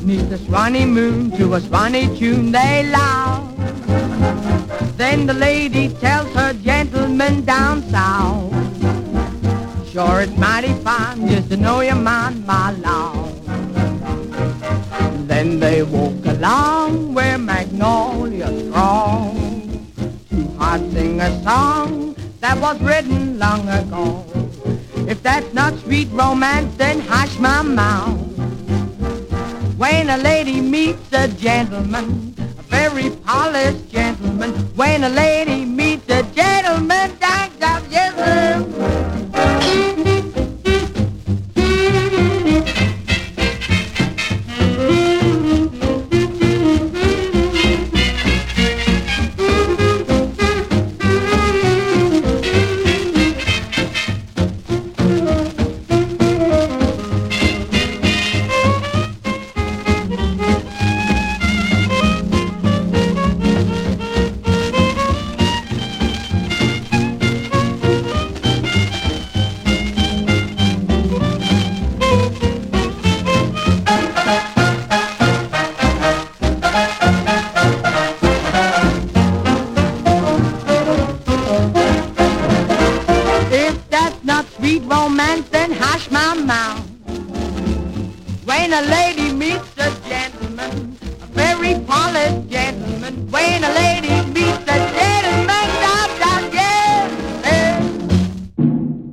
'neath the Swanee moon to a Swanee tune they love. Then the lady tells her gentleman down south, sure it's mighty fine just to know your man, my love. Then they walk along where Magnolia strong, two hearts sing a song that was written long ago. If that's not sweet romance, then hush my mouth. When a lady meets a gentleman, a very polished gentleman, when a lady meets a gentleman, thanks up, yes, sir. Sweet romance, then hush my mouth. When a lady meets a gentleman, a very polished gentleman, when a lady meets a gentleman,